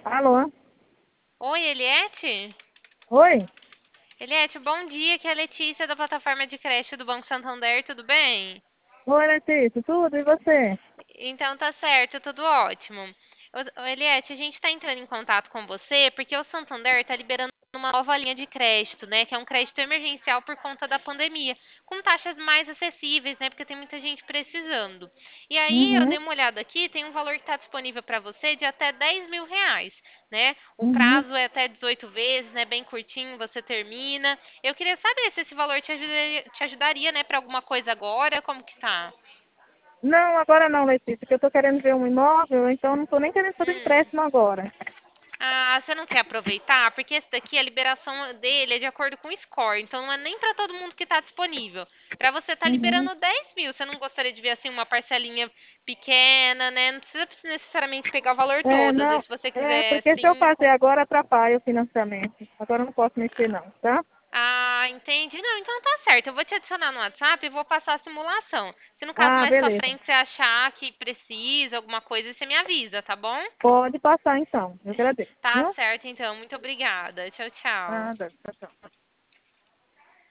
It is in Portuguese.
Alô? Oi, Eliette? Oi? Eliette, bom dia, aqui é a Letícia da plataforma de creche do Banco Santander, tudo bem? Oi, Letícia, tudo? E você? Então tá certo, tudo ótimo. Eliette, a gente está entrando em contato com você porque o Santander está liberando uma nova linha de crédito, né? Que é um crédito emergencial por conta da pandemia, com taxas mais acessíveis, né? Porque tem muita gente precisando. E aí eu Uhum, dei uma olhada aqui, tem um valor que está disponível para você de até R$ 10.000, né? O uhum. prazo é até 18 vezes, né? Bem curtinho, você termina. Eu queria saber se esse valor te ajudaria, né? Para alguma coisa agora, como que tá? Não, agora não, Letícia, que eu tô querendo ver um imóvel, então não tô nem querendo fazer Hum. empréstimo agora. Ah, você não quer aproveitar? Porque esse daqui, a liberação dele é de acordo com o score. Então não é nem para todo mundo que está disponível. Para você tá Uhum. liberando 10.000. Você não gostaria de ver assim uma parcelinha pequena, né? Não precisa necessariamente pegar o valor É, todo. Às vezes não, se você é, quiser porque se eu fazer 5. agora atrapalha o financiamento. Agora eu não posso mexer não, tá? Ah, entendi. Não, então tá certo. Eu vou te adicionar no WhatsApp e vou passar a simulação. Se no caso Ah, mais pra beleza. frente você achar que precisa alguma coisa, você me avisa, tá bom? Pode passar então, eu agradeço, Tá viu? certo, então. Muito obrigada. Tchau, tchau. Nada, tchau, tchau.